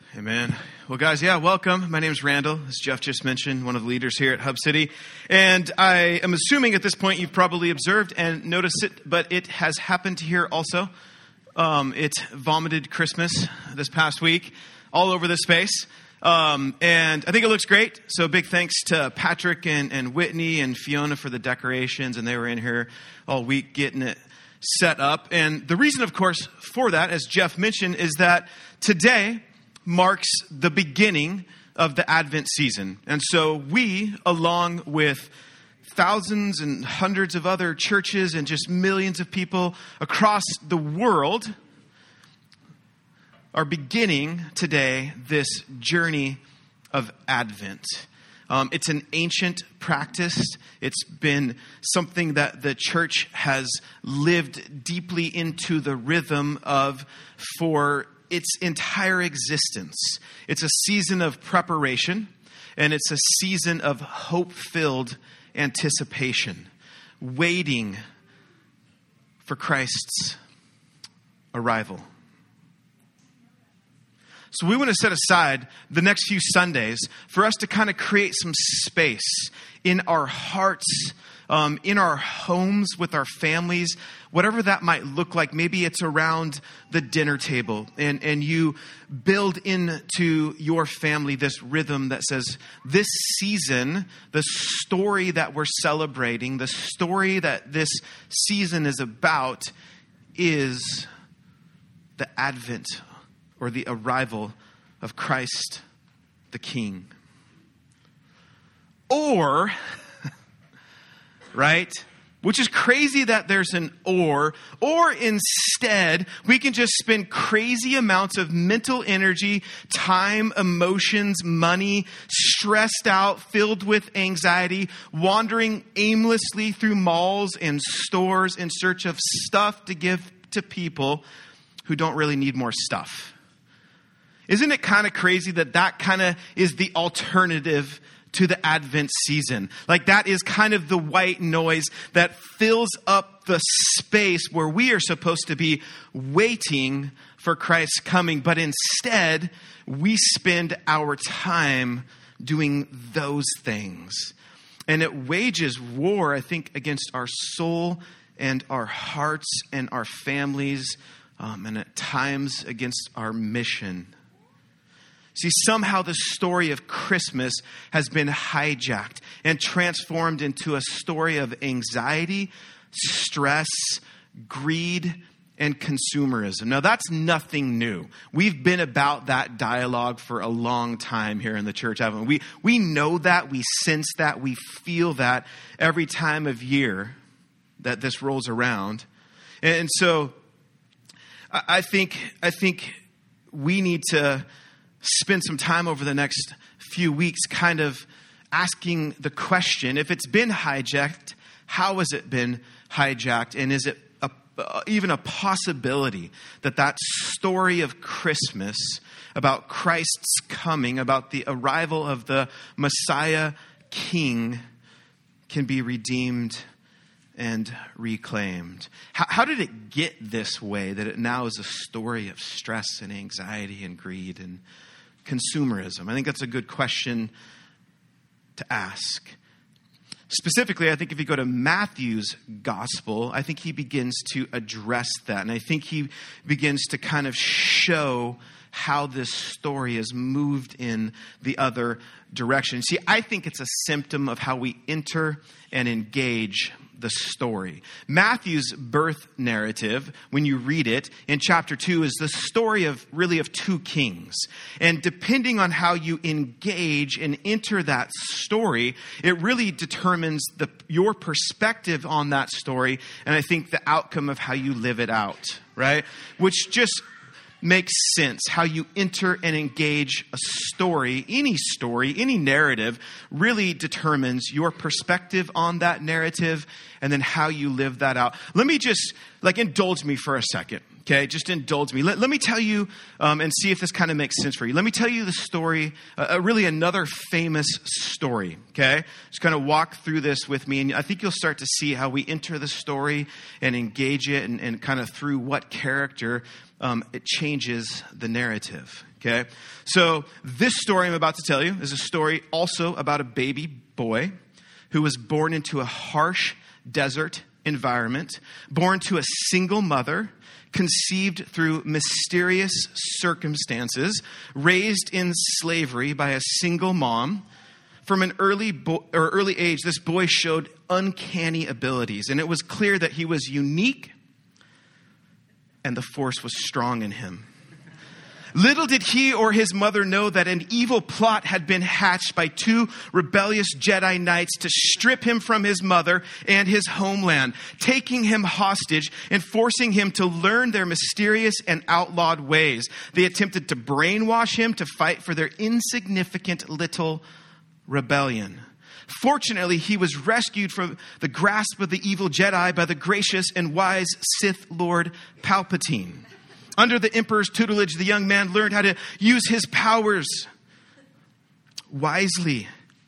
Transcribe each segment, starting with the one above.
Amen. Well, guys, welcome. My name is Randall, as Jeff just mentioned, one of the leaders here at Hub City. And I am assuming at this point you've probably observed and noticed it, but it has happened here also. It vomited Christmas this past week all over the space. And I think it looks great. So big thanks to Patrick and Whitney and Fiona for the decorations. And they were in here all week getting it set up. And the reason, of course, for that, as Jeff mentioned, is that today marks the beginning of the Advent season. And so we, along with thousands and hundreds of other churches and just millions of people across the world, are beginning today this journey of Advent. It's an ancient practice. It's been something that the church has lived deeply into the rhythm of for its entire existence. It's a season of preparation, and it's a season of hope-filled anticipation, waiting for Christ's arrival. So we want to set aside the next few Sundays for us to kind of create some space in our hearts, in our homes, with our families, whatever that might look like. Maybe it's around the dinner table and you build into your family this rhythm that says this season, the story that we're celebrating, the story that this season is about is the advent or the arrival of Christ the King. Or, right? Which is crazy that there's an or instead, we can just spend crazy amounts of mental energy, time, emotions, money, stressed out, filled with anxiety, wandering aimlessly through malls and stores in search of stuff to give to people who don't really need more stuff. Isn't it kind of crazy that kind of is the alternative to the Advent season? Like that is kind of the white noise that fills up the space where we are supposed to be waiting for Christ's coming. But instead, we spend our time doing those things. And it wages war, I think, against our soul and our hearts and our families, and at times against our mission. See, somehow the story of Christmas has been hijacked and transformed into a story of anxiety, stress, greed, and consumerism. Now, that's nothing new. We've been about that dialogue for a long time here in the church, haven't we? We know that, we sense that, we feel that every time of year that this rolls around. And so I think we need to spend some time over the next few weeks kind of asking the question, if it's been hijacked, how has it been hijacked? And is it even a possibility that story of Christmas about Christ's coming, about the arrival of the Messiah King, can be redeemed and reclaimed? How did it get this way that it now is a story of stress and anxiety and greed and consumerism? I think that's a good question to ask. Specifically, I think if you go to Matthew's gospel, I think he begins to address that. And I think he begins to kind of show how this story has moved in the other direction. See, I think it's a symptom of how we enter and engage the story. Matthew's birth narrative, when you read it in chapter 2, is the story of two kings. And depending on how you engage and enter that story, it really determines your perspective on that story. And I think the outcome of how you live it out, right? Which just makes sense. How you enter and engage a story, any narrative, really determines your perspective on that narrative and then how you live that out. Let me just, indulge me for a second, okay? Just indulge me. Let me tell you, and see if this kind of makes sense for you. Let me tell you the story, really another famous story, okay? Just kind of walk through this with me, and I think you'll start to see how we enter the story and engage it and kind of through what character it changes the narrative, Okay? So this story I'm about to tell you is a story also about a baby boy who was born into a harsh desert environment, born to a single mother, conceived through mysterious circumstances, raised in slavery by a single mom. From an early age, this boy showed uncanny abilities, and it was clear that he was unique and the force was strong in him. Little did he or his mother know that an evil plot had been hatched by two rebellious Jedi Knights to strip him from his mother and his homeland, taking him hostage and forcing him to learn their mysterious and outlawed ways. They attempted to brainwash him to fight for their insignificant little rebellion. Fortunately, he was rescued from the grasp of the evil Jedi by the gracious and wise Sith Lord Palpatine. Under the Emperor's tutelage, the young man learned how to use his powers wisely.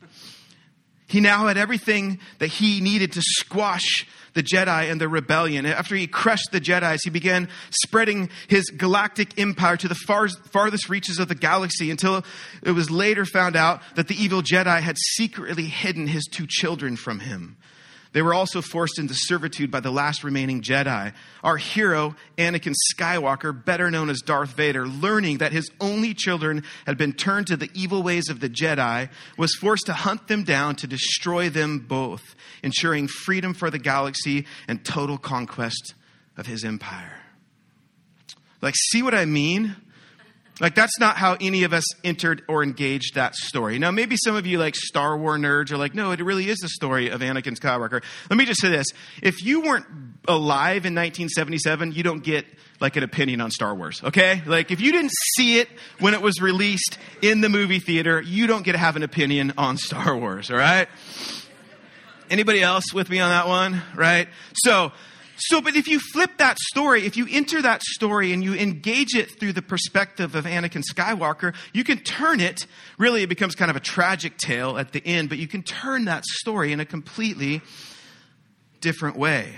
He now had everything that he needed to squash the Jedi and the rebellion. After he crushed the Jedis, he began spreading his galactic empire to the farthest reaches of the galaxy until it was later found out that the evil Jedi had secretly hidden his two children from him. They were also forced into servitude by the last remaining Jedi. Our hero, Anakin Skywalker, better known as Darth Vader, learning that his only children had been turned to the evil ways of the Jedi, was forced to hunt them down to destroy them both, ensuring freedom for the galaxy and total conquest of his empire. Like, see what I mean? Like, that's not how any of us entered or engaged that story. Now, maybe some of you, like Star Wars nerds, are like, no, it really is the story of Anakin Skywalker. Let me just say this. If you weren't alive in 1977, you don't get, like, an opinion on Star Wars, okay? Like, if you didn't see it when it was released in the movie theater, you don't get to have an opinion on Star Wars, all right? Anybody else with me on that one, right? But if you flip that story, if you enter that story and you engage it through the perspective of Anakin Skywalker, you can turn it, really it becomes kind of a tragic tale at the end, but you can turn that story in a completely different way.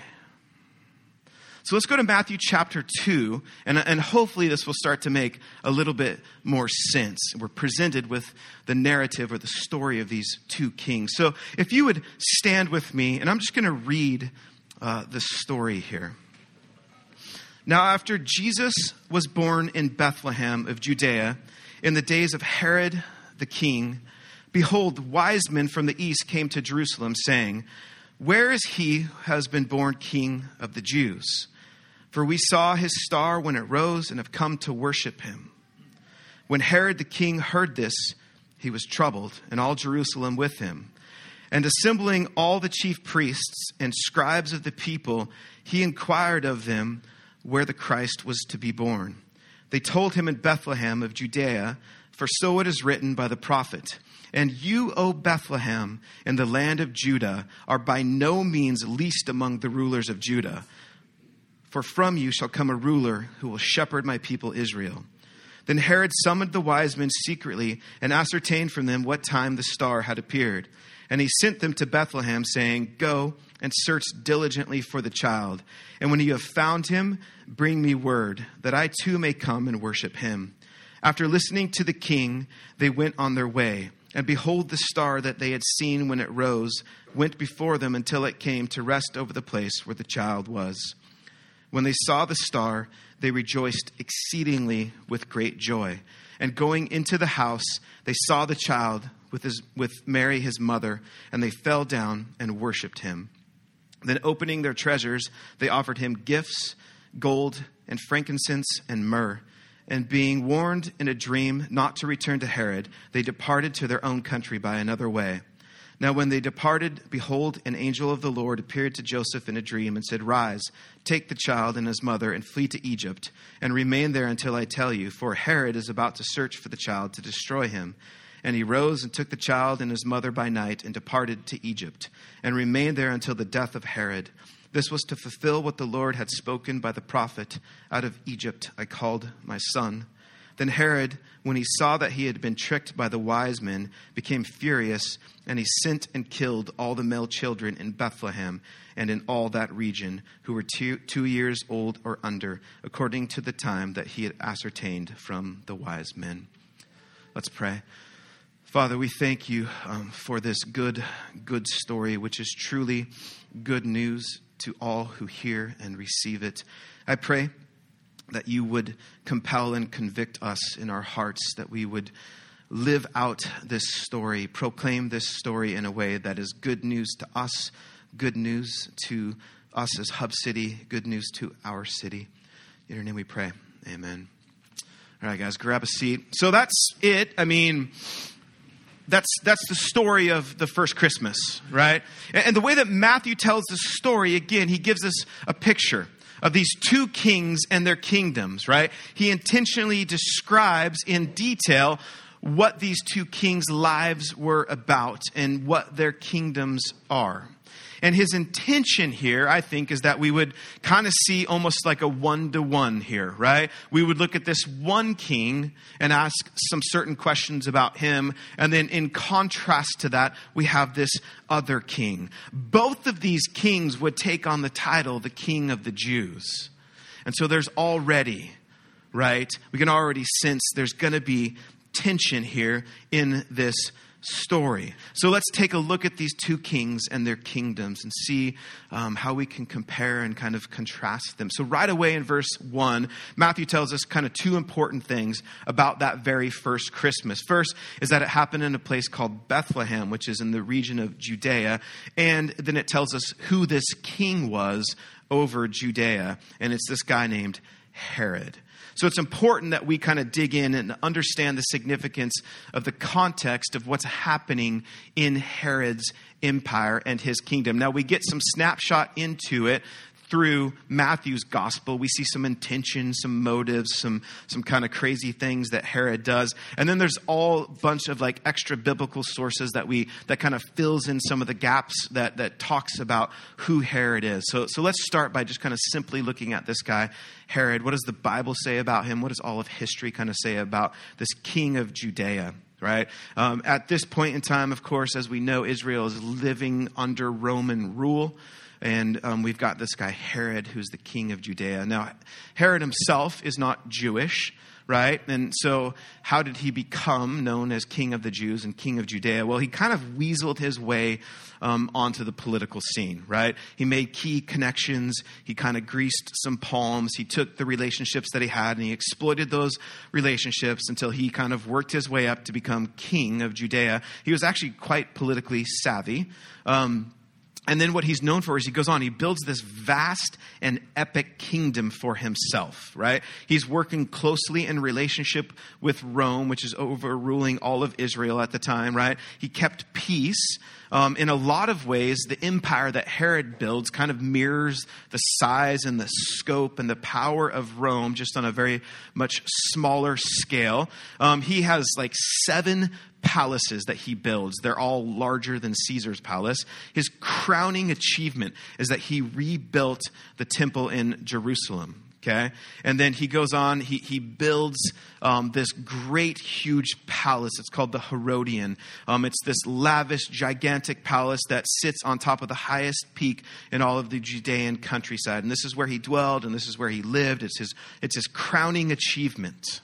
So let's go to Matthew chapter 2, and hopefully this will start to make a little bit more sense. We're presented with the narrative or the story of these two kings. So if you would stand with me, and I'm just going to read the story here. Now, after Jesus was born in Bethlehem of Judea, in the days of Herod the king, behold, wise men from the east came to Jerusalem, saying, "Where is he who has been born King of the Jews? For we saw his star when it rose and have come to worship him." When Herod the king heard this, he was troubled, and all Jerusalem with him. And assembling all the chief priests and scribes of the people, he inquired of them where the Christ was to be born. They told him in Bethlehem of Judea, for so it is written by the prophet, "And you, O Bethlehem, in the land of Judah, are by no means least among the rulers of Judah. For from you shall come a ruler who will shepherd my people Israel." Then Herod summoned the wise men secretly and ascertained from them what time the star had appeared. And he sent them to Bethlehem, saying, "Go and search diligently for the child. And when you have found him, bring me word, that I too may come and worship him." After listening to the king, they went on their way. And behold, the star that they had seen when it rose went before them until it came to rest over the place where the child was. When they saw the star, they rejoiced exceedingly with great joy. And going into the house, they saw the child with Mary his mother, and they fell down and worshipped him. Then opening their treasures, they offered him gifts, gold and frankincense and myrrh. And being warned in a dream not to return to Herod, they departed to their own country by another way. Now when they departed, behold, an angel of the Lord appeared to Joseph in a dream and said, "Rise, take the child and his mother and flee to Egypt, and remain there until I tell you, for Herod is about to search for the child to destroy him." And he rose and took the child and his mother by night and departed to Egypt, and remained there until the death of Herod. This was to fulfill what the Lord had spoken by the prophet, "Out of Egypt I called my son." Then Herod, when he saw that he had been tricked by the wise men, became furious, and he sent and killed all the male children in Bethlehem and in all that region who were 2 years old or under, according to the time that he had ascertained from the wise men. Let's pray. Father, we thank you for this good story, which is truly good news to all who hear and receive it. I pray that you would compel and convict us in our hearts, that we would live out this story, proclaim this story in a way that is good news to us, good news to us as Hub City, good news to our city. In your name we pray. Amen. All right, guys, grab a seat. So that's it. I mean, that's the story of the first Christmas, right? And the way that Matthew tells the story, again, he gives us a picture of these 2 kings and their kingdoms, right? He intentionally describes in detail what these 2 kings' lives were about and what their kingdoms are. And his intention here, I think, is that we would kind of see almost like a 1-to-1 here, right? We would look at this one king and ask some certain questions about him. And then in contrast to that, we have this other king. Both of these kings would take on the title, the King of the Jews. And so there's already, right? We can already sense there's going to be tension here in this story. So let's take a look at these 2 kings and their kingdoms and see how we can compare and kind of contrast them. So right away in verse 1, Matthew tells us kind of 2 important things about that very first Christmas. First is that it happened in a place called Bethlehem, which is in the region of Judea. And then it tells us who this king was over Judea. And it's this guy named Herod. So it's important that we kind of dig in and understand the significance of the context of what's happening in Herod's empire and his kingdom. Now, we get some snapshot into it through Matthew's gospel. We see some intention, some motives, some kind of crazy things that Herod does. And then there's all bunch of like extra biblical sources that kind of fills in some of the gaps that talks about who Herod is. So let's start by just kind of simply looking at this guy, Herod. What does the Bible say about him? What does all of history kind of say about this king of Judea? Right? At this point in time, of course, as we know, Israel is living under Roman rule. And we've got this guy, Herod, who's the king of Judea. Now, Herod himself is not Jewish, right? And so how did he become known as king of the Jews and king of Judea? Well, he kind of weaseled his way onto the political scene, right? He made key connections. He kind of greased some palms. He took the relationships that he had and he exploited those relationships until he kind of worked his way up to become king of Judea. He was actually quite politically savvy. And then what he's known for is he goes on, he builds this vast and epic kingdom for himself, right? He's working closely in relationship with Rome, which is overruling all of Israel at the time, right? He kept peace. In a lot of ways, the empire that Herod builds kind of mirrors the size and the scope and the power of Rome, just on a very much smaller scale. He has like 7 palaces that he builds. They're all larger than Caesar's palace. His crowning achievement is that he rebuilt the temple in Jerusalem. Okay. And then he goes on, he builds this great, huge palace. It's called the Herodian. It's this lavish, gigantic palace that sits on top of the highest peak in all of the Judean countryside. And this is where he dwelled and this is where he lived. It's his crowning achievement.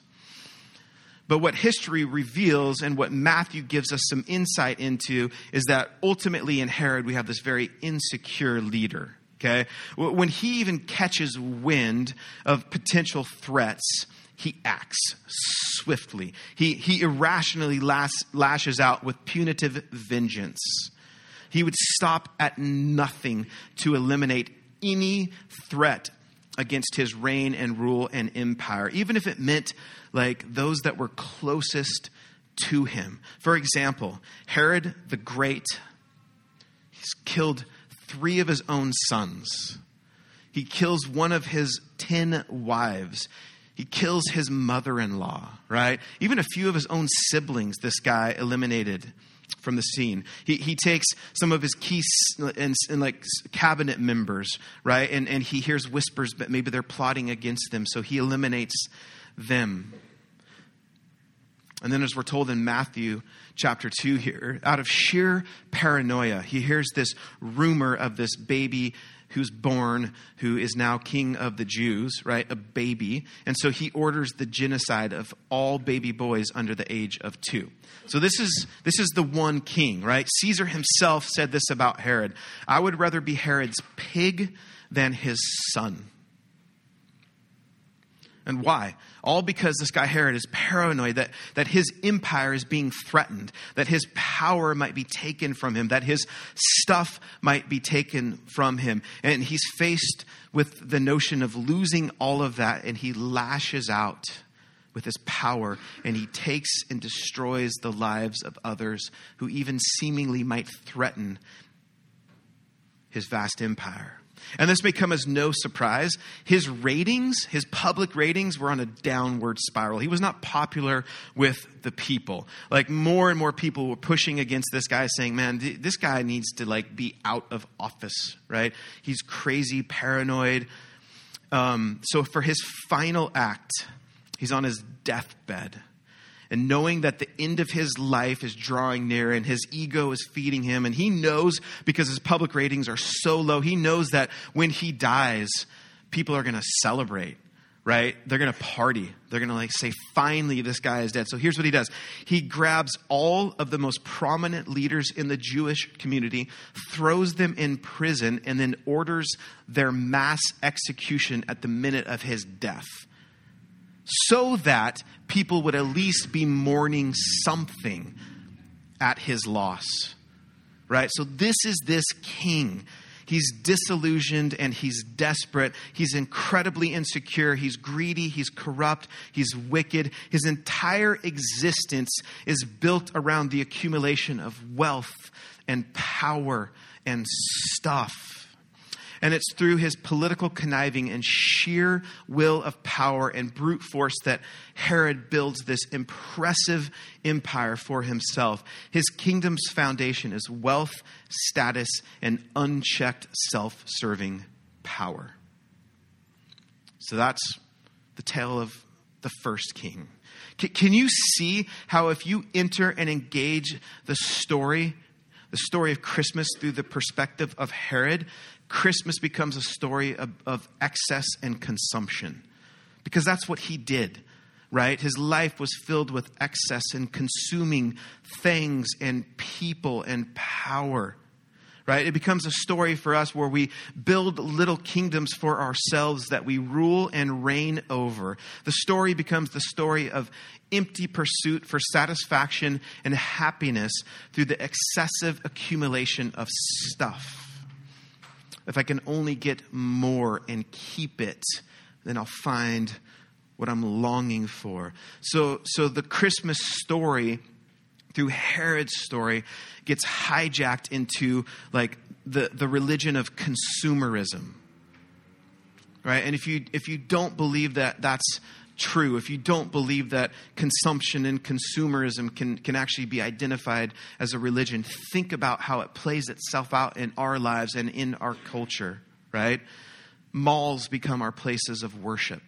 But what history reveals and what Matthew gives us some insight into is that ultimately in Herod, we have this very insecure leader. Okay, when he even catches wind of potential threats, he acts swiftly. He irrationally lashes out with punitive vengeance. He would stop at nothing to eliminate any threat against his reign and rule and empire, even if it meant like those that were closest to him. For example, Herod the Great, he's killed 3 of his own sons. He kills one of his 10 wives. He kills his mother-in-law, right? Even a few of his own siblings, this guy eliminated from the scene. He takes some of his key and like cabinet members, right? And he hears whispers, but maybe they're plotting against them. So he eliminates them. And then as we're told in Matthew chapter 2 here, out of sheer paranoia, he hears this rumor of this baby who's born, who is now king of the Jews, right? A baby. And so he orders the genocide of all baby boys under the age of 2. So this is the one king, right? Caesar himself said this about Herod. I would rather be Herod's pig than his son. And why? All because this guy Herod is paranoid that his empire is being threatened, that his power might be taken from him, that his stuff might be taken from him. And he's faced with the notion of losing all of that, and he lashes out with his power, and he takes and destroys the lives of others who even seemingly might threaten his vast empire. And this may come as no surprise. His ratings, his public ratings, were on a downward spiral. He was not popular with the people. Like, more and more people were pushing against this guy, saying, man, this guy needs to be out of office, right? He's crazy, paranoid. So for his final act, he's on his deathbed. And knowing that the end of his life is drawing near and his ego is feeding him. And he knows, because his public ratings are so low, he knows that when he dies, people are going to celebrate, right? They're going to party. They're going to say, finally, this guy is dead. So here's what he does. He grabs all of the most prominent leaders in the Jewish community, throws them in prison, and then orders their mass execution at the minute of his death, so that people would at least be mourning something at his loss, right? So this is this king. He's disillusioned and he's desperate. He's incredibly insecure. He's greedy. He's corrupt. He's wicked. His entire existence is built around the accumulation of wealth and power and stuff. And it's through his political conniving and sheer will of power and brute force that Herod builds this impressive empire for himself. His kingdom's foundation is wealth, status, and unchecked self-serving power. So that's the tale of the first king. Can you see how if you enter and engage the story of Christmas through the perspective of Herod, Christmas becomes a story of excess and consumption, because that's what he did, right? His life was filled with excess and consuming things and people and power, right? It becomes a story for us where we build little kingdoms for ourselves that we rule and reign over. The story becomes the story of empty pursuit for satisfaction and happiness through the excessive accumulation of stuff. If I can only get more and keep it, then I'll find what I'm longing for. So the Christmas story, through Herod's story, gets hijacked into the religion of consumerism, right? And if you don't believe that that's true, if you don't believe that consumption and consumerism can actually be identified as a religion, think about how it plays itself out in our lives and in our culture, right? Malls become our places of worship.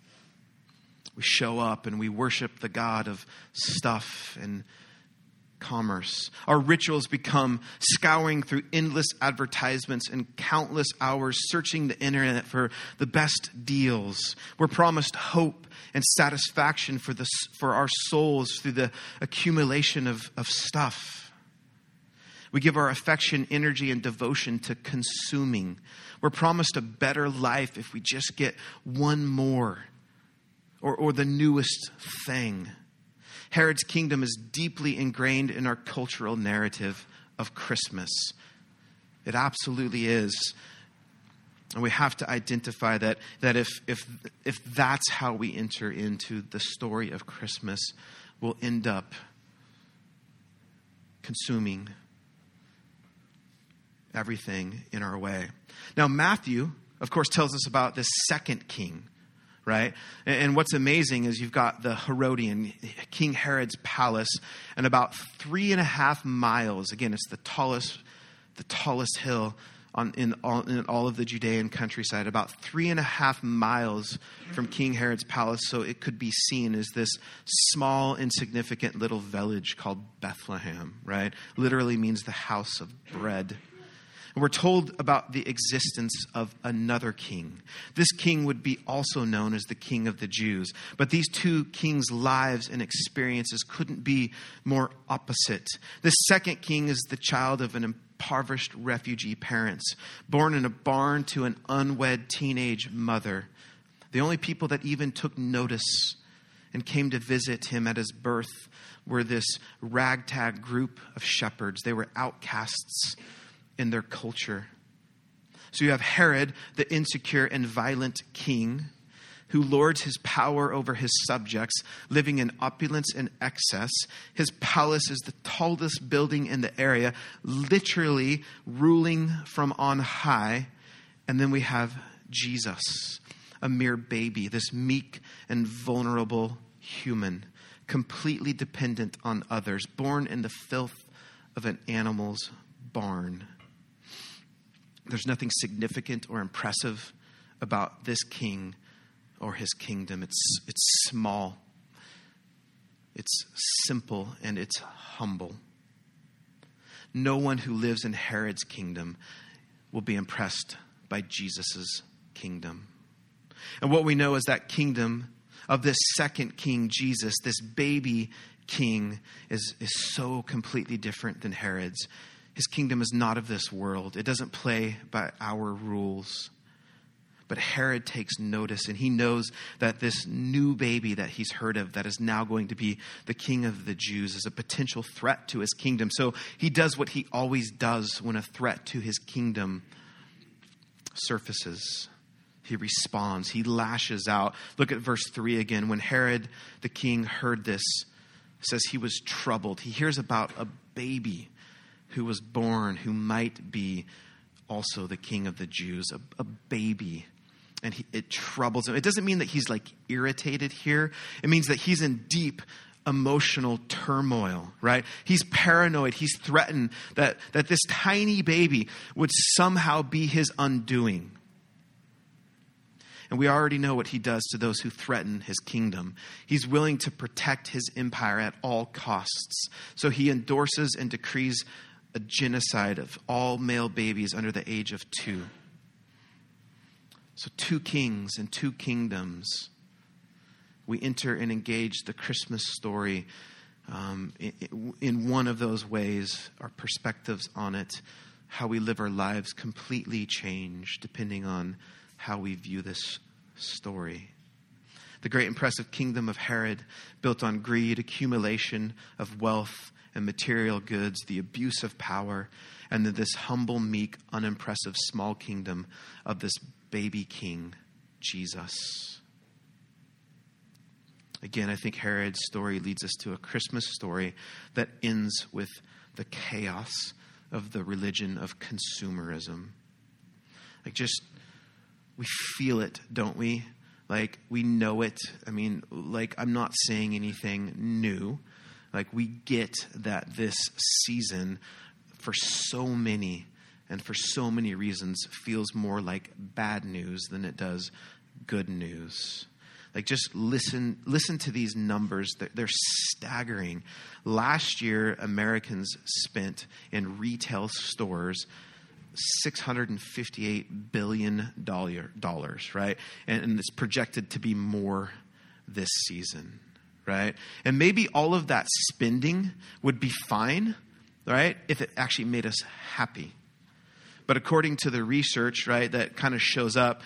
We show up and we worship the God of stuff and commerce. Our rituals become scouring through endless advertisements and countless hours searching the internet for the best deals. We're promised hope and satisfaction for our souls through the accumulation of stuff. We give our affection, energy, and devotion to consuming. We're promised a better life if we just get one more or the newest thing. Herod's kingdom is deeply ingrained in our cultural narrative of Christmas. It absolutely is. And we have to identify that if that's how we enter into the story of Christmas, we'll end up consuming everything in our way. Now, Matthew, of course, tells us about this second king, right? And what's amazing is you've got the Herodian, King Herod's palace, and about 3.5 miles, again, it's the tallest hill in all of the Judean countryside, about 3.5 miles from King Herod's palace, so it could be seen as this small, insignificant little village called Bethlehem, right? Literally means the house of bread. And we're told about the existence of another king. This king would be also known as the King of the Jews. But these two kings' lives and experiences couldn't be more opposite. This second king is the child of an impoverished refugee parents, born in a barn to an unwed teenage mother. The only people that even took notice and came to visit him at his birth were this ragtag group of shepherds. They were outcasts in their culture. So you have Herod, the insecure and violent king, who lords his power over his subjects, living in opulence and excess. His palace is the tallest building in the area, literally ruling from on high. And then we have Jesus, a mere baby, this meek and vulnerable human, completely dependent on others, born in the filth of an animal's barn. There's nothing significant or impressive about this king or his kingdom. It's small, it's simple, and it's humble. No one who lives in Herod's kingdom will be impressed by Jesus' kingdom. And what we know is that kingdom of this second king, Jesus, this baby king, is so completely different than Herod's. His kingdom is not of this world. It doesn't play by our rules. But Herod takes notice, and he knows that this new baby that he's heard of, that is now going to be the king of the Jews, is a potential threat to his kingdom. So he does what he always does when a threat to his kingdom surfaces. He responds. He lashes out. Look at verse 3 again. When Herod the king heard this, it says he was troubled. He hears about a baby who was born, who might be also the king of the Jews, a baby. And it troubles him. It doesn't mean that he's like irritated here. It means that he's in deep emotional turmoil, right? He's paranoid. He's threatened that this tiny baby would somehow be his undoing. And we already know what he does to those who threaten his kingdom. He's willing to protect his empire at all costs. So he endorses and decrees a genocide of all male babies under the age of 2. So 2 kings and 2 kingdoms. We enter and engage the Christmas story in one of those ways. Our perspectives on it, how we live our lives, completely change depending on how we view this story. The great impressive kingdom of Herod, built on greed, accumulation of wealth and material goods, the abuse of power, and then this humble, meek, unimpressive small kingdom of this baby king, Jesus. Again, I think Herod's story leads us to a Christmas story that ends with the chaos of the religion of consumerism. We feel it, don't we? Like, we know it. I mean, like, I'm not saying anything new. Like, we get that this season, for so many and for so many reasons, feels more like bad news than it does good news. Like, just listen to these numbers. They're staggering. Last year, Americans spent in retail stores $658 billion, right? And it's projected to be more this season, right? And maybe all of that spending would be fine, right, if it actually made us happy. But according to the research, right, that kind of shows up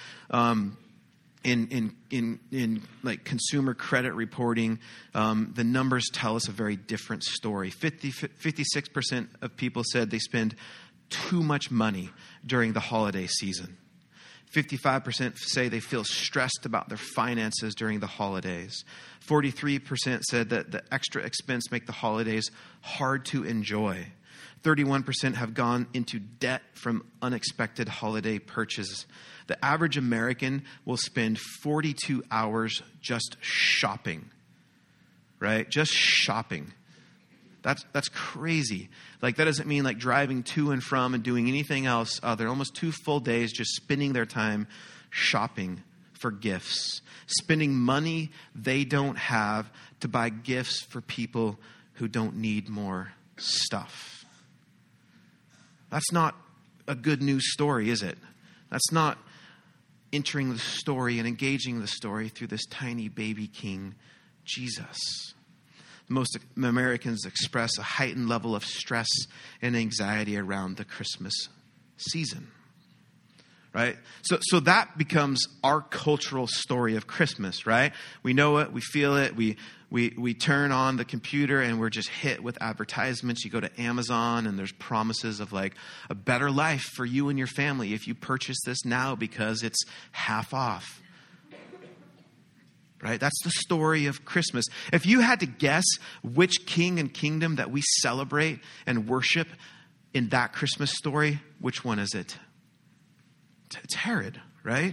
in like consumer credit reporting, the numbers tell us a very different story. 56% of people said they spend too much money during the holiday season. 55% say they feel stressed about their finances during the holidays. 43% said that the extra expense make the holidays hard to enjoy. 31% have gone into debt from unexpected holiday purchases. The average American will spend 42 hours just shopping, right? Just shopping. That's crazy. Like, that doesn't mean like driving to and from and doing anything else other. Almost 2 full days just spending their time shopping for gifts, spending money they don't have to buy gifts for people who don't need more stuff. That's not a good news story, is it? That's not entering the story and engaging the story through this tiny baby king, Jesus. Most Americans express a heightened level of stress and anxiety around the Christmas season, right? So that becomes our cultural story of Christmas, right? We know it, we feel it, we turn on the computer and we're just hit with advertisements. You go to Amazon and there's promises of like a better life for you and your family if you purchase this now because it's half off. Right? That's the story of Christmas. If you had to guess which king and kingdom that we celebrate and worship in that Christmas story, which one is it? It's Herod, right?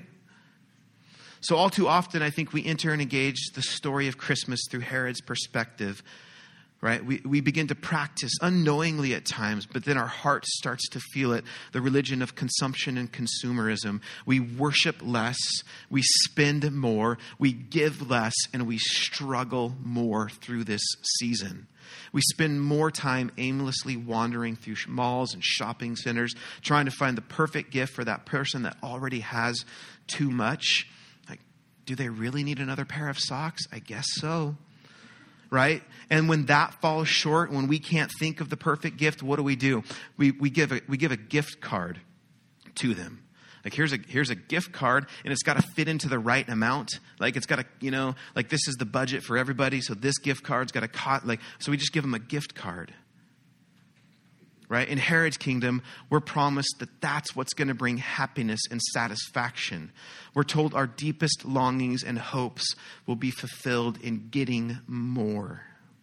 So all too often, I think we enter and engage the story of Christmas through Herod's perspective, right? We begin to practice unknowingly at times, but then our heart starts to feel it, the religion of consumption and consumerism. We worship less, we spend more, we give less, and we struggle more through this season. We spend more time aimlessly wandering through malls and shopping centers, trying to find the perfect gift for that person that already has too much. Like, do they really need another pair of socks? I guess so. Right? And when that falls short, when we can't think of the perfect gift, what do? We give a gift card to them. Like, here's a gift card, and it's got to fit into the right amount. Like, it's got to, like, this is the budget for everybody, so this gift card's got to so we just give them a gift card. Right? In Herod's kingdom, we're promised that that's what's going to bring happiness and satisfaction. We're told our deepest longings and hopes will be fulfilled in getting more.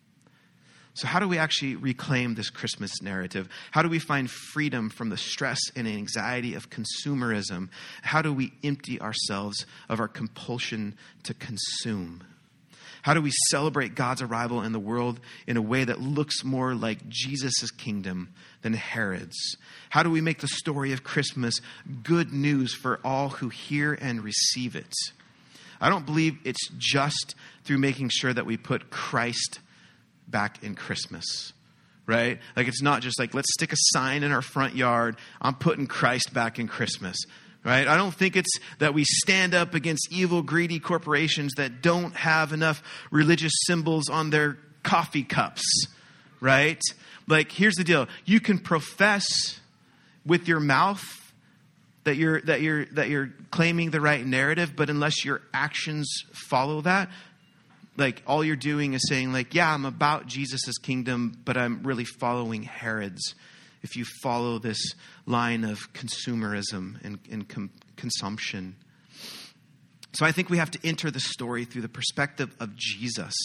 So how do we actually reclaim this Christmas narrative? How do we find freedom from the stress and anxiety of consumerism? How do we empty ourselves of our compulsion to consume? How do we celebrate God's arrival in the world in a way that looks more like Jesus' kingdom than Herod's? How do we make the story of Christmas good news for all who hear and receive it? I don't believe it's just through making sure that we put Christ back in Christmas, right? Like, it's not just like, let's stick a sign in our front yard, I'm putting Christ back in Christmas. Right? I don't think it's that we stand up against evil, greedy corporations that don't have enough religious symbols on their coffee cups. Right? Like, here's the deal. You can profess with your mouth that you're claiming the right narrative, but unless your actions follow that, like, all you're doing is saying, like, yeah, I'm about Jesus' kingdom, but I'm really following Herod's. If you follow this line of consumerism and consumption. So I think we have to enter the story through the perspective of Jesus.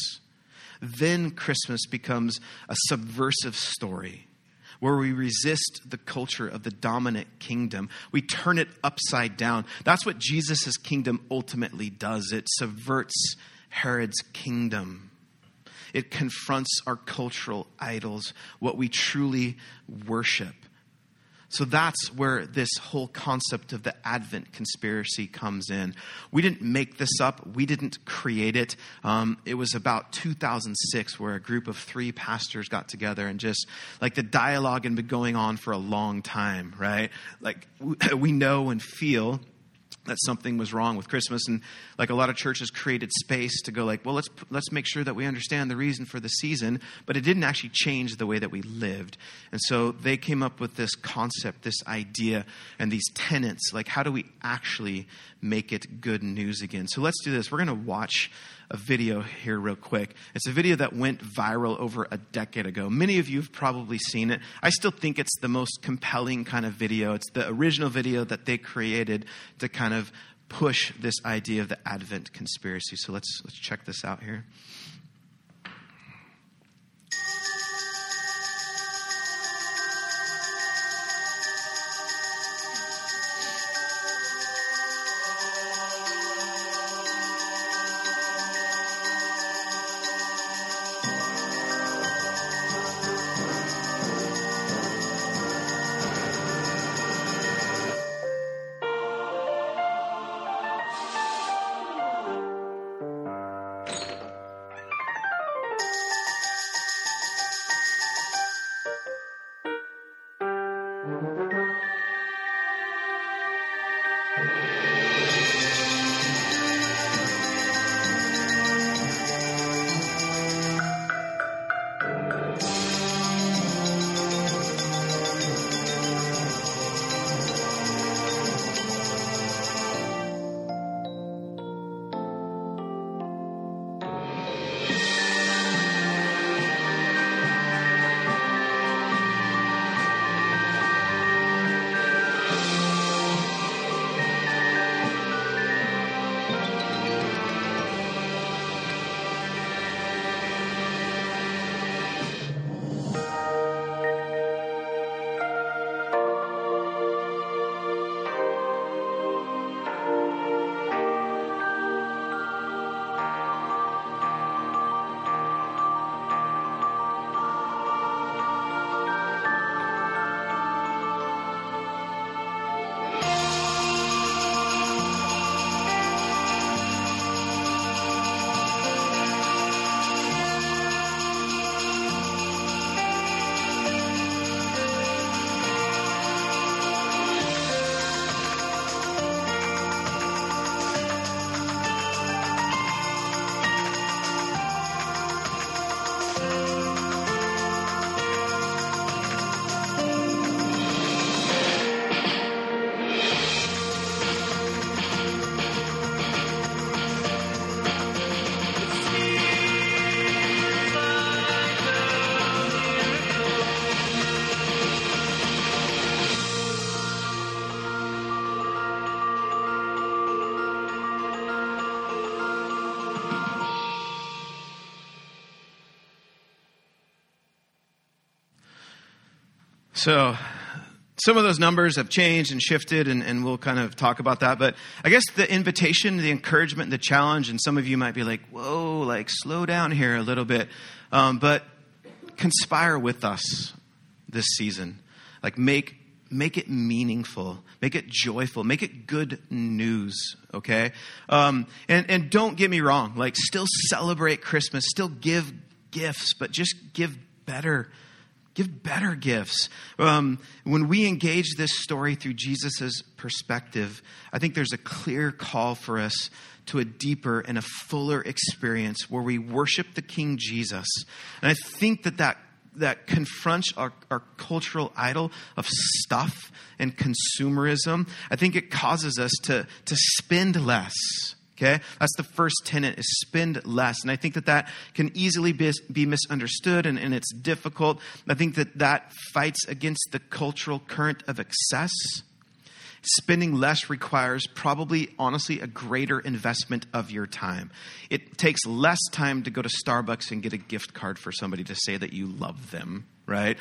Then Christmas becomes a subversive story where we resist the culture of the dominant kingdom. We turn it upside down. That's what Jesus' kingdom ultimately does. It subverts Herod's kingdom. It confronts our cultural idols, what we truly worship. So that's where this whole concept of the Advent conspiracy comes in. We didn't make this up. We didn't create it. It was about 2006 where a group of 3 pastors got together and just, like, the dialogue had been going on for a long time, right? Like, we know and feel that something was wrong with Christmas, and like a lot of churches created space to go like, well, let's make sure that we understand the reason for the season, but it didn't actually change the way that we lived. And so they came up with this concept, this idea, and these tenets, like, how do we actually make it good news again? So let's do this. We're going to watch a video here real quick. It's a video that went viral over a decade ago. Many of you have probably seen it. I still think it's the most compelling kind of video. It's the original video that they created to kind of push this idea of the Advent conspiracy. So let's check this out here. So some of those numbers have changed and shifted, and we'll kind of talk about that. But I guess the invitation, the encouragement, the challenge, and some of you might be like, whoa, like slow down here a little bit. But conspire with us this season. Like make it meaningful. Make it joyful. Make it good news, okay? And don't get me wrong. Like still celebrate Christmas. Still give gifts, but just give better gifts. When we engage this story through Jesus' perspective, I think there's a clear call for us to a deeper and a fuller experience where we worship the King Jesus. And I think that confronts our cultural idol of stuff and consumerism. I think it causes us to spend less. Okay, that's the first tenet, is spend less. And I think that can easily be misunderstood, and it's difficult. I think that fights against the cultural current of excess. Spending less requires probably, honestly, a greater investment of your time. It takes less time to go to Starbucks and get a gift card for somebody to say that you love them, right?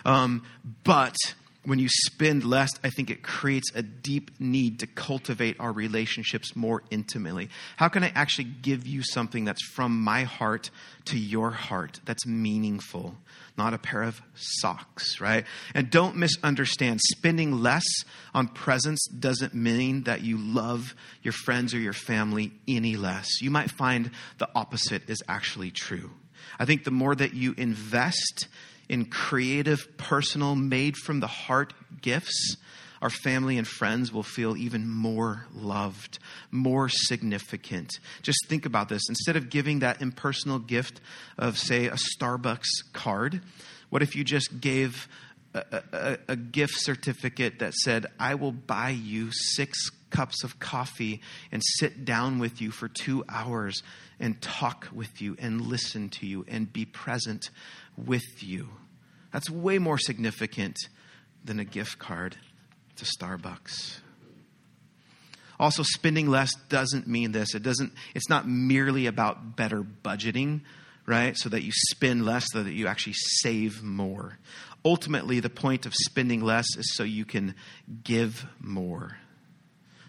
But when you spend less, I think it creates a deep need to cultivate our relationships more intimately. How can I actually give you something that's from my heart to your heart, that's meaningful, not a pair of socks, right? And don't misunderstand, spending less on presents doesn't mean that you love your friends or your family any less. You might find the opposite is actually true. I think the more that you invest in creative, personal, made from the heart gifts, our family and friends will feel even more loved, more significant. Just think about this. Instead of giving that impersonal gift of, say, a Starbucks card, what if you just gave a gift certificate that said, I will buy you 6 cups of coffee and sit down with you for 2 hours and talk with you and listen to you and be present with you. That's way more significant than a gift card to Starbucks. Also, spending less doesn't mean this. It's not merely about better budgeting, right? So that you spend less, so that you actually save more. Ultimately, the point of spending less is so you can give more.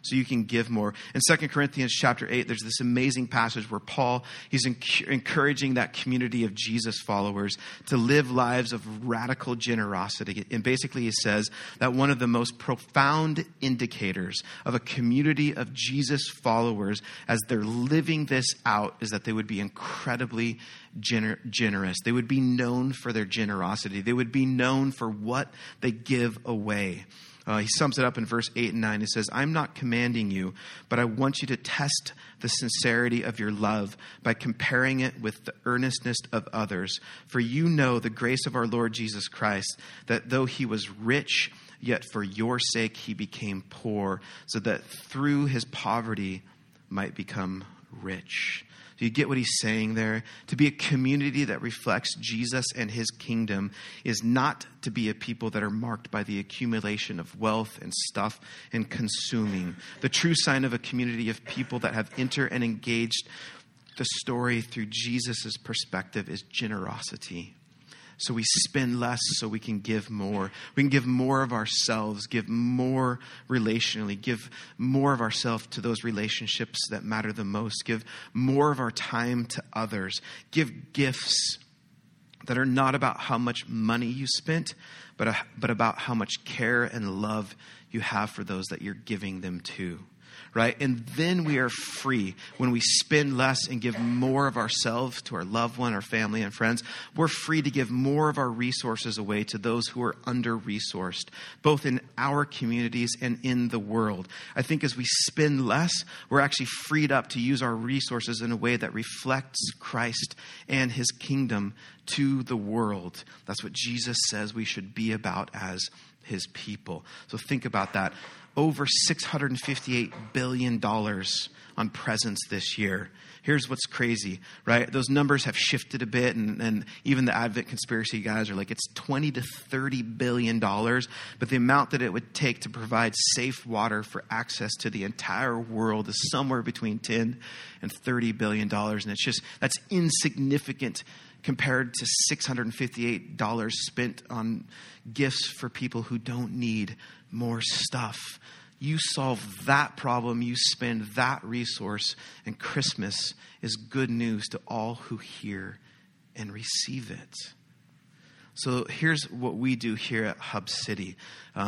so you can give more. In 2 Corinthians chapter 8, there's this amazing passage where Paul, he's encouraging that community of Jesus followers to live lives of radical generosity. And basically he says that one of the most profound indicators of a community of Jesus followers as they're living this out is that they would be incredibly generous. They would be known for their generosity. They would be known for what they give away. He sums it up in verse 8 and 9. He says, I'm not commanding you, but I want you to test the sincerity of your love by comparing it with the earnestness of others. For you know the grace of our Lord Jesus Christ, that though he was rich, yet for your sake he became poor, so that through his poverty might become rich. Do you get what he's saying there? To be a community that reflects Jesus and his kingdom is not to be a people that are marked by the accumulation of wealth and stuff and consuming. The true sign of a community of people that have entered and engaged the story through Jesus' perspective is generosity. So we spend less so we can give more. We can give more of ourselves, give more relationally, give more of ourselves to those relationships that matter the most, give more of our time to others, give gifts that are not about how much money you spent, but about how much care and love you have for those that you're giving them to. Right? And then we are free when we spend less and give more of ourselves to our loved one, our family and friends. We're free to give more of our resources away to those who are under-resourced, both in our communities and in the world. I think as we spend less, we're actually freed up to use our resources in a way that reflects Christ and his kingdom to the world. That's what Jesus says we should be about as his people. So think about that. Over $658 billion on presents this year. Here's what's crazy, right? Those numbers have shifted a bit, and even the Advent conspiracy guys are like, it's $20 to $30 billion. But the amount that it would take to provide safe water for access to the entire world is somewhere between $10 and $30 billion. And it's just, that's insignificant compared to $658 spent on gifts for people who don't need more stuff. You solve that problem, you spend that resource, and Christmas is good news to all who hear and receive it. So here's what we do here at Hub City.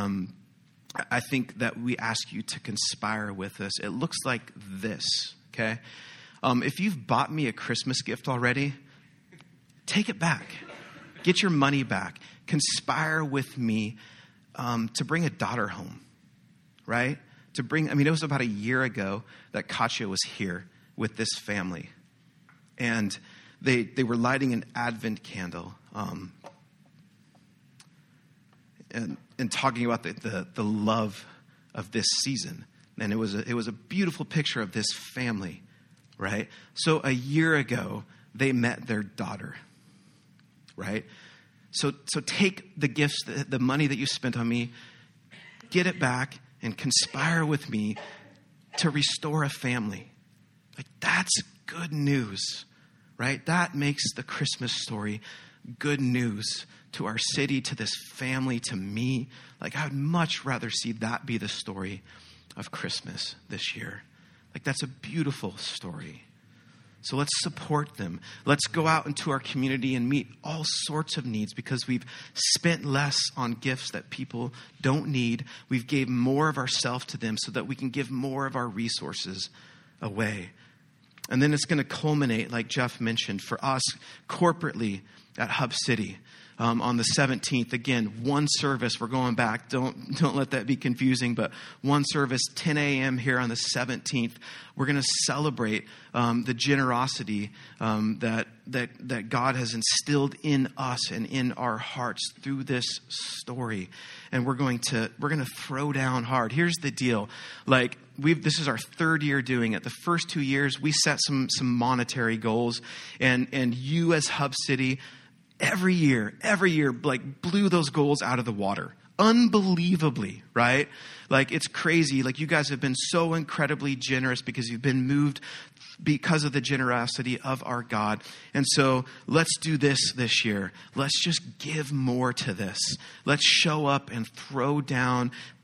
I think that we ask you to conspire with us. It looks like this, okay? If you've bought me a Christmas gift already, take it back. Get your money back. Conspire with me to bring a daughter home, right? It was about a year ago that Katya was here with this family. And they were lighting an Advent candle and talking about the love of this season. And it was a beautiful picture of this family, right? So a year ago, they met their daughter, right? So take the gifts, the money that you spent on me, get it back, and conspire with me to restore a family. Like, that's good news, right? That makes the Christmas story good news to our city, to this family, to me. Like, I would much rather see that be the story of Christmas this year. Like, that's a beautiful story. So let's support them. Let's go out into our community and meet all sorts of needs because we've spent less on gifts that people don't need. We've gave more of ourselves to them so that we can give more of our resources away. And then it's going to culminate, like Jeff mentioned, for us corporately at Hub City. On the 17th, again, one service. We're going back. Don't let that be confusing. But one service, 10 a.m. here on the 17th. We're going to celebrate the generosity that God has instilled in us and in our hearts through this story. And we're going to throw down hard. Here's the deal. This is our third year doing it. The first 2 years, we set some monetary goals, and you as Hub City, every year, blew those goals out of the water. Unbelievably, right? It's crazy. You guys have been so incredibly generous because you've been moved because of the generosity of our God. And so let's do this year. Let's just give more to this. Let's show up and throw down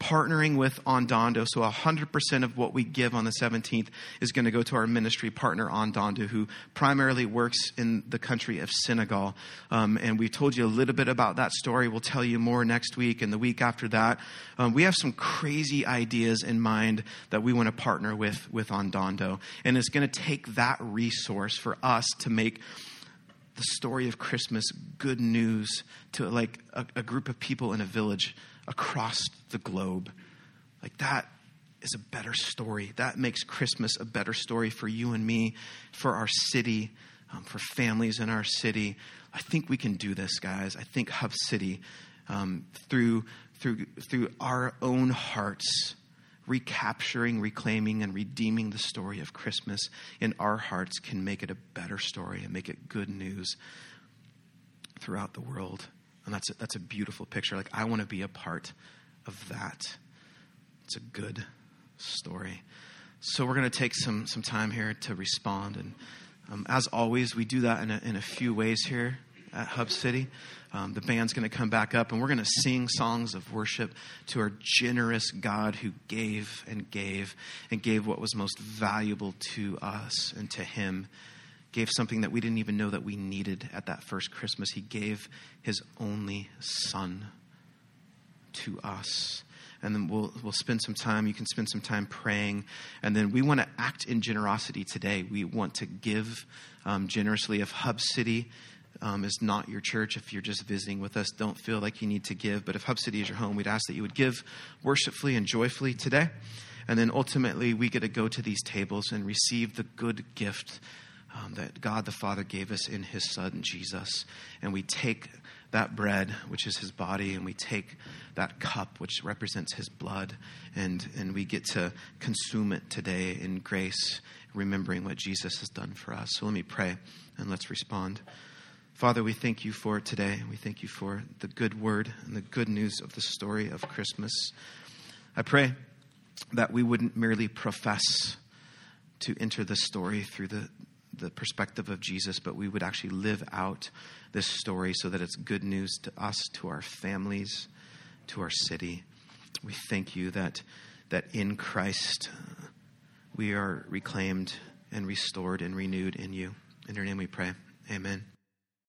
partnering with Ondando. So 100% of what we give on the 17th is going to go to our ministry partner, Ondando, who primarily works in the country of Senegal. And we told you a little bit about that story. We'll tell you more next week and the week after that. We have some crazy ideas in mind that we want to partner with Ondando. And it's going to take that resource for us to make the story of Christmas good news to like a group of people in a village across the globe. Like, that is a better story. That makes Christmas a better story for you and me, for our city, for families in our city. I think we can do this, guys. I think Hub City, through our own hearts, recapturing, reclaiming, and redeeming the story of Christmas in our hearts, can make it a better story and make it good news throughout the world. And that's a beautiful picture. Like, I want to be a part of that. It's a good story. So we're going to take some time here to respond. And as always, we do that in a few ways here at Hub City. The band's going to come back up, and we're going to sing songs of worship to our generous God who gave and gave and gave what was most valuable to us and to him. Gave something that we didn't even know that we needed at that first Christmas. He gave his only son to us. And then we'll spend some time. You can spend some time praying. And then we want to act in generosity today. We want to give generously. If Hub City is not your church, if you're just visiting with us, don't feel like you need to give. But if Hub City is your home, we'd ask that you would give worshipfully and joyfully today. And then ultimately, we get to go to these tables and receive the good gift that God the Father gave us in his Son, Jesus. And we take that bread, which is his body, and we take that cup, which represents his blood, and we get to consume it today in grace, remembering what Jesus has done for us. So let me pray, and let's respond. Father, we thank you for today. We thank you for the good word and the good news of the story of Christmas. I pray that we wouldn't merely profess to enter the story through the perspective of Jesus, but we would actually live out this story so that it's good news to us, to our families, to our city. We thank you that in Christ we are reclaimed and restored and renewed in you. In your name we pray. Amen.